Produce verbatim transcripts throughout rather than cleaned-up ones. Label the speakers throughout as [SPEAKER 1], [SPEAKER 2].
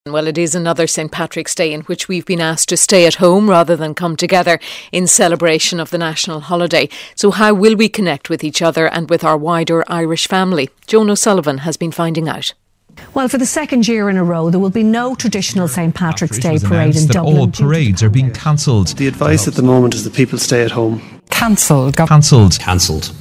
[SPEAKER 1] Well, it is another Saint Patrick's Day in which we've been asked to stay at home rather than come together in celebration of the national holiday. So how will we connect with each other and with our wider Irish family? Joan O'Sullivan has been finding out.
[SPEAKER 2] Well, for the second year in a row, there will be no traditional Saint Patrick's Day parade in Dublin.
[SPEAKER 3] All parades are being cancelled.
[SPEAKER 4] The advice at the moment is that people stay at home.
[SPEAKER 3] Cancelled. Cancelled.
[SPEAKER 5] Cancelled.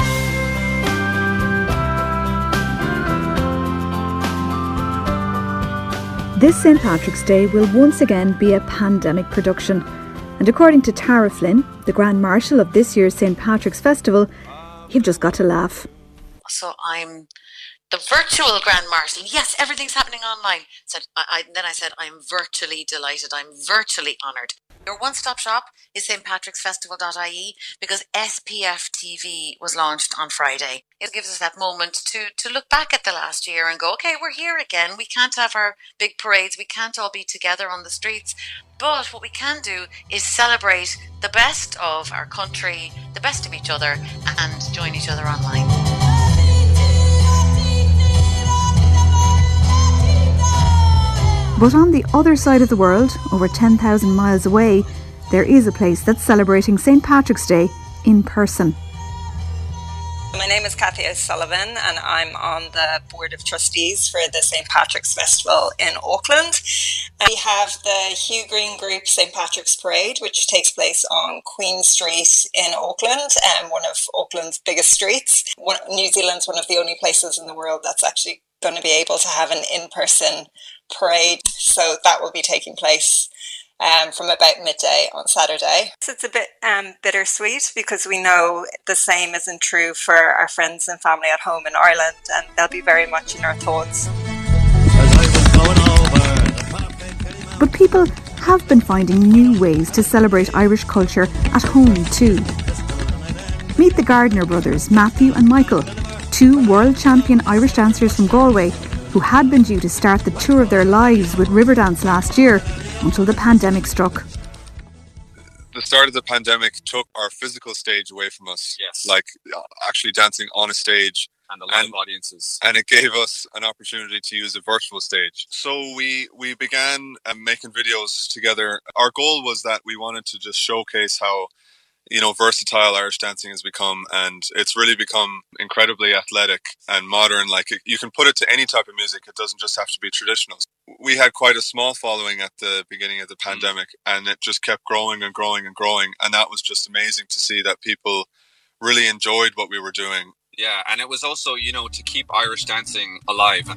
[SPEAKER 6] This Saint Patrick's Day will once again be a pandemic production. And according to Tara Flynn, the Grand Marshal of this year's Saint Patrick's Festival, you've just got to laugh.
[SPEAKER 7] So I'm the virtual Grand Marshal. Yes, everything's happening online. Said I, I, then I said, I'm virtually delighted. I'm virtually honoured. Your one-stop shop is st patricks festival dot I E because S P F T V was launched on Friday. It gives us that moment to, to look back at the last year and go, okay, we're here again. We can't have our big parades. We can't all be together on the streets. But what we can do is celebrate the best of our country, the best of each other, and join each other online.
[SPEAKER 6] But on the other side of the world, over ten thousand miles away, there is a place that's celebrating Saint Patrick's Day in person.
[SPEAKER 8] My name is Kathy O'Sullivan and I'm on the Board of Trustees for the Saint Patrick's Festival in Auckland. We have the Hugh Green Group Saint Patrick's Parade, which takes place on Queen Street in Auckland, um, one of Auckland's biggest streets. One, New Zealand's one of the only places in the world that's actually going to be able to have an in-person parade, so that will be taking place um, from about midday on Saturday. So it's a bit um, bittersweet because we know the same isn't true for our friends and family at home in Ireland, and they'll be very much in our thoughts.
[SPEAKER 6] But people have been finding new ways to celebrate Irish culture at home too. Meet the Gardner brothers, Matthew and Michael, two world champion Irish dancers from Galway who had been due to start the tour of their lives with Riverdance last year until the pandemic struck.
[SPEAKER 9] The start of the pandemic took our physical stage away from us. Yes. Like actually dancing on a stage. And the live and, audiences. And it gave us an opportunity to use a virtual stage. So we, we began um, making videos together. Our goal was that we wanted to just showcase how, you know, versatile Irish dancing has become, and it's really become incredibly athletic and modern. Like it, you can put it to any type of music. It doesn't just have to be traditional. We had quite a small following at the beginning of the pandemic, and it just kept growing and growing and growing. And that was just amazing to see that people really enjoyed what we were doing.
[SPEAKER 5] Yeah, and it was also, you know, to keep Irish dancing alive.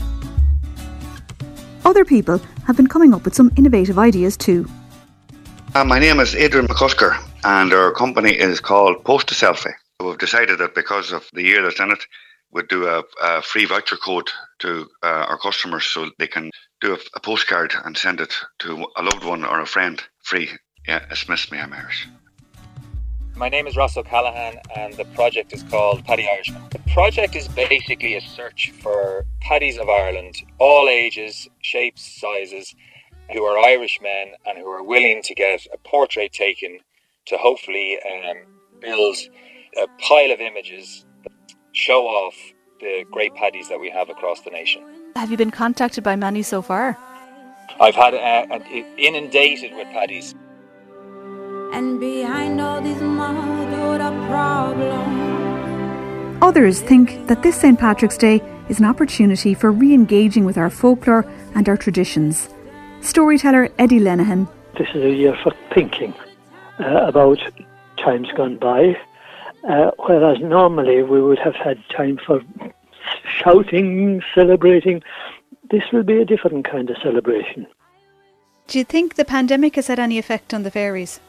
[SPEAKER 6] Other people have been coming up with some innovative ideas too.
[SPEAKER 10] Uh, my name is Adrian McCusker and our company is called Post a Selfie. We've decided that because of the year that's in it, we'd do a, a free voucher code to uh, our customers so they can do a, a postcard and send it to a loved one or a friend free. Yeah, it's Miss Me, I'm Irish.
[SPEAKER 11] My name is Ross O'Callaghan and the project is called Paddy Irishman. The project is basically a search for paddies of Ireland, all ages, shapes, sizes, who are Irish men and who are willing to get a portrait taken to hopefully um, build a pile of images that show off the great paddies that we have across the nation.
[SPEAKER 6] Have you been contacted by many so far?
[SPEAKER 11] I've had uh, inundated with paddies.
[SPEAKER 12] And behind all these motherhood problems.
[SPEAKER 6] Others think that this Saint Patrick's Day is an opportunity for re-engaging with our folklore and our traditions. Storyteller Eddie Lenihan.
[SPEAKER 13] This is a year for thinking uh, about times gone by, uh, whereas normally we would have had time for shouting, celebrating. This will be a different kind of celebration.
[SPEAKER 6] Do you think the pandemic has had any effect on the fairies?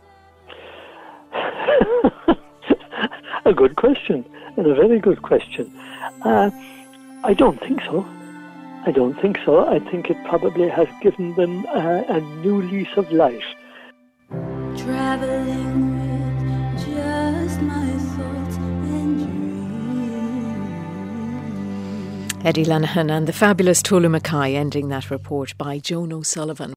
[SPEAKER 13] A good question, and a very good question. Uh, I don't think so. I don't think so. I think it probably has given them uh, a new lease of life.
[SPEAKER 12] Traveling with just my thoughts and dreams.
[SPEAKER 1] Eddie Lenihan and the fabulous Tolu Mackay ending that report by Joan O'Sullivan.